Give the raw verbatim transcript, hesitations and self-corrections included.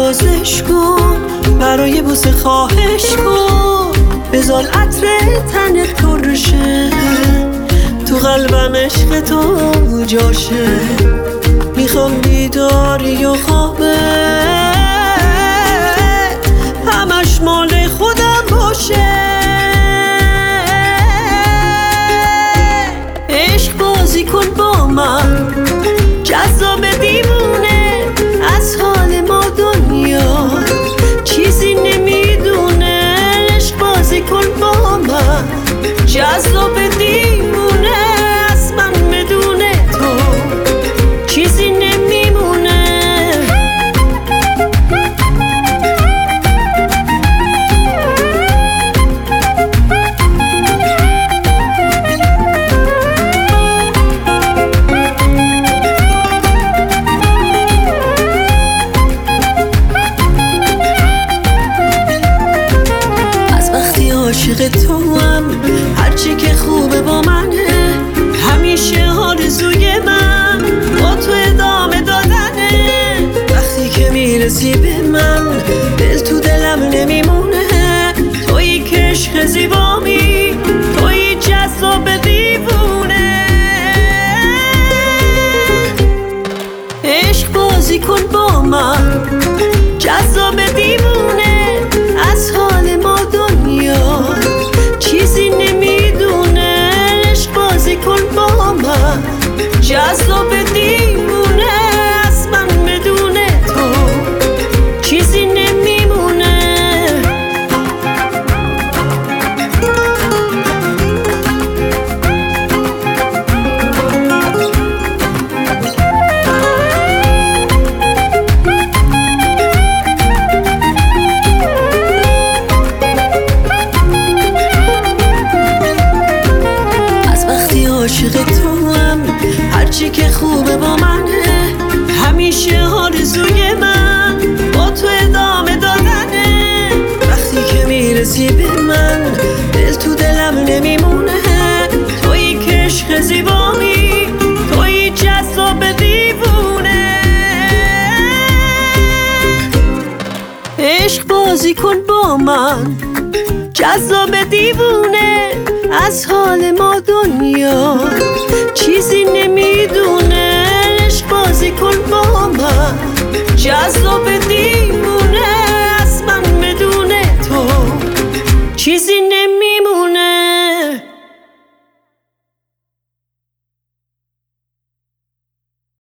نوازش کن، برای بوسه خواهش کن، بذار عطر تنت پرشه، تو قلبم عشق تو جاشه. میخوام بیداری و خوابه همش مال خودم باشه. عشق بازی کن با من، جذاب دیوونه، از حال ما دنیا چیزی نمیدونه. عشق بازی کن با من، جذاب دیوونه، از من بدون تو چیزی نمیمونه. عاشق تو هم هرچی که خوبه با منه، همیشه آرزوی من با تو ادامه دادنه. وقتی که میرسی به من دل تو دلم نمیمونه، تویی که عشق زیبامی، تویی جذاب دیوونه. عشق بازی کن با من، جذاب دیوونه، از حال ما دنیا چیزی نمیدونه. عشق بازی کن با من، جذاب دیوونه، از من بدون تو چیزی نمیمونه. عاشق تو هم هرچی که خوبه با منه، همیشه آرزوی من با تو ادامه دادنه. وقتی که میرسی به من دل تو دلم نمیمونه، تویی که عشق زیبامی، تویی جذاب دیوونه. عشق بازی کن با من، جذاب دیوونه، از حال ما دنیا چیزی نمیدونه. عشق بازی کن با من، جذاب دیوونه، از من بدون تو چیزی نمیدونه.